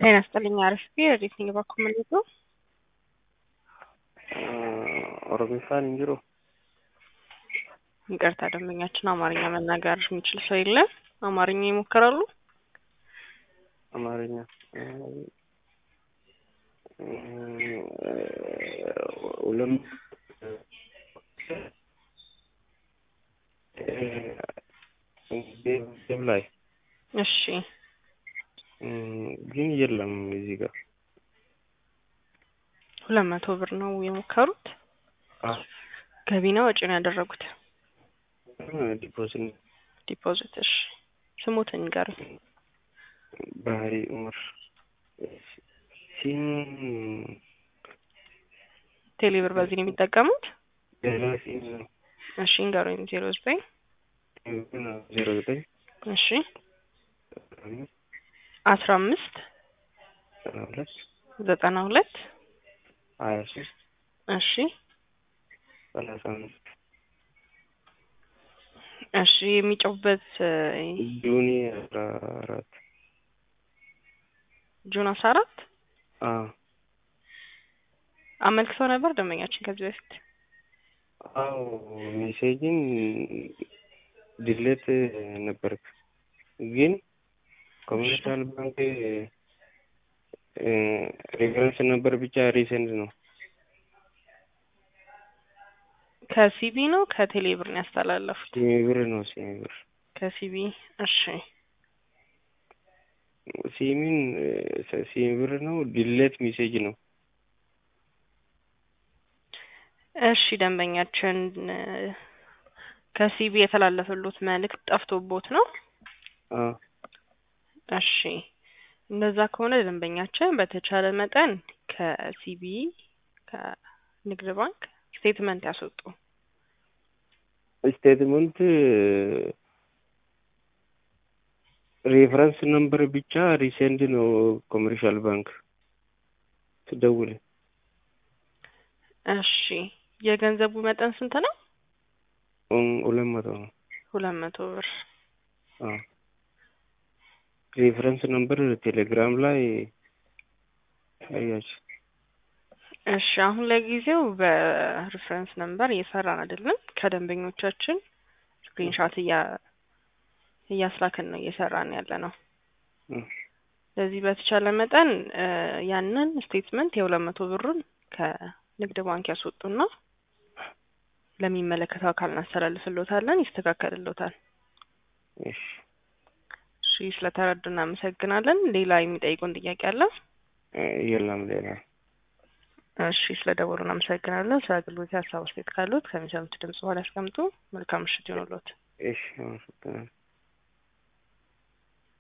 ጤና ይስጥልኝ አርፍቴ ሪሲንግ ባኮመንቱ ኦሮሚሳን እንጅሮ ይቅርታ ደንበኛችን አማርኛ መናገር የሚችል ሰው የለም። አማርኛ ይሞክራሉ። አማርኛ ሁሉም ላይ እሺ ግን የለም እዚህ ጋር 200 ብር ነው የሞከሩት። ገቢ ነው ወጪ ነው ያደረጉት? ዲፖዚት። እሺ ስሙትን ጋር ባህሪ ኡመር ሲም ቴሌብር በዚህ ነው የሚጠቀሙት? ደላሲም እሺ ንገሩኝ። 09 እሺ 15 92 23 እሺ 35 እሺ የሚጨውበት ጁኒ 14 ጁን 14 አመልክተው ነበር ደንበኛችን ከዚህ በፊት? አዎ ሜሴጅን ዲሌት ነበር ግን ኮሜርሻል ባንክ ሬፈረንስ ነበር ብቻ ሪሰንድ ነው። ከሲቢ ነው ከቴሌብር ነው ያስተላለፉት? ሲቢር ነው ሲቢር ከሲቢ። እሺ ሲሚን ሲቢር ነው ዲሌት ሜሴጅ ነው። እሺ ደንበኛችን ከሲቢ የተላለፈሉት መልእክት ጠፍቶቦት ነው? እሺ እንደዛ ከሆነ ደንበኛችን በተቻለ መጠን ከሲቢ ከንግድ ባንክ ስቴትመንት ያስወጡ። ስቴትመንት ሬፈረንስ ነምበር ብቻ ሪሰንድ ነው ኮሜርሻል ባንክ ትደውል። እሺ የገንዘቡ መጠን ስንት ነው? 200 ነው። 200 ብር። ሬፈረንስ ነምበር ቴሌግራም ላይ አያች። እሺ አሁን ለጊዜው በሬፈረንስ ነምበር እየሰራን አይደለም። ከደንበኞቻችን ስክሪንሾት እያስላከን ነው እየሰራን ያለ ነው። ስለዚህ በተቻለ መጠን ያንን ስቴትመንት የ200 ብሩን ከንግድ ባንክ ያስወጡና ለሚመለከተው አካል እናስተላልፍልዎታለን፣ ይስተካከልልዎታል። እሺ ስለተረዱና እናመሰግናለን። ሌላ የሚጠይቁን ጥያቄ አለ? የለም ሌላ። እሺ ስለደወሉ እናመሰግናለን። ስለ አገልግሎት ሀሳብ አስተያየት ካሉት ከሚሰሙት ድምጽ በኋላ ያስቀምጡ። መልካም ምሽት ይሁንልዎት። እሺ አመሰግናለሁ።